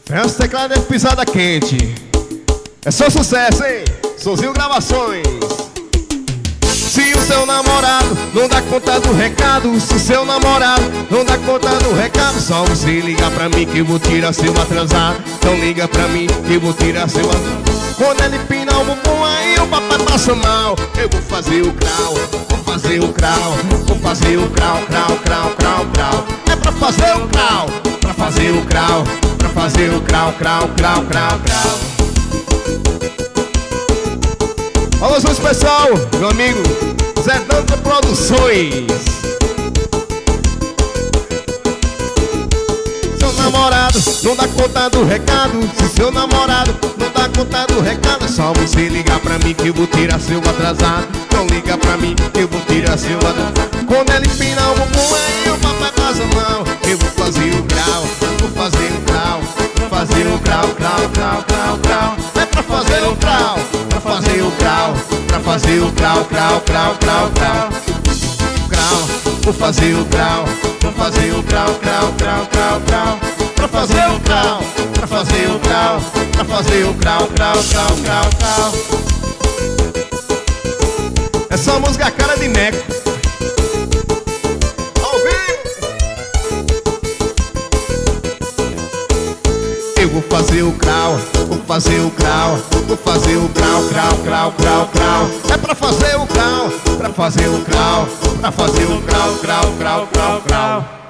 É os teclados de pisada quente. É só sucesso, hein? Sozinho Gravações. Se o seu namorado não dá conta do recado, se o seu namorado não dá conta do recado, só você ligar pra mim que eu vou tirar seu atrasado. Então liga pra mim que eu vou tirar seu atrasado. Quando ele pina o bumbum aí o papai passa mal. Eu vou fazer o crau, vou fazer o crau, vou fazer o crau, crau, crau, crau, crau. É pra fazer o crau, pra fazer o crau, pra fazer o crau, crau, crau, crau, crau. Alô, seu pessoal, meu amigo Zé Danta Produções. Seu namorado não dá conta do recado, se seu namorado não dá conta do recado, é só você ligar pra mim que eu vou tirar seu atrasado. Então liga pra mim que eu vou tirar seu atrasado. Quando ele empina o bumbum aí o papai passa mal. Eu vou fazer o grau, vou fazer o grau, vou fazer o grau, grau, grau, grau, grau. É pra fazer o grau, pra fazer o grau, pra fazer o grau, grau, grau, grau, grau. Grau, vou fazer o grau, vou fazer o grau, grau, grau, grau, grau. Pra fazer o grau, pra fazer o grau, pra fazer o grau, grau, grau, grau, grau. Essa música é a cara de Neco. Eu vou fazer o grau, vou fazer o grau, vou fazer o grau, grau, grau, grau, grau. É pra fazer o grau, pra fazer o grau, pra fazer o grau, grau, grau, grau, grau.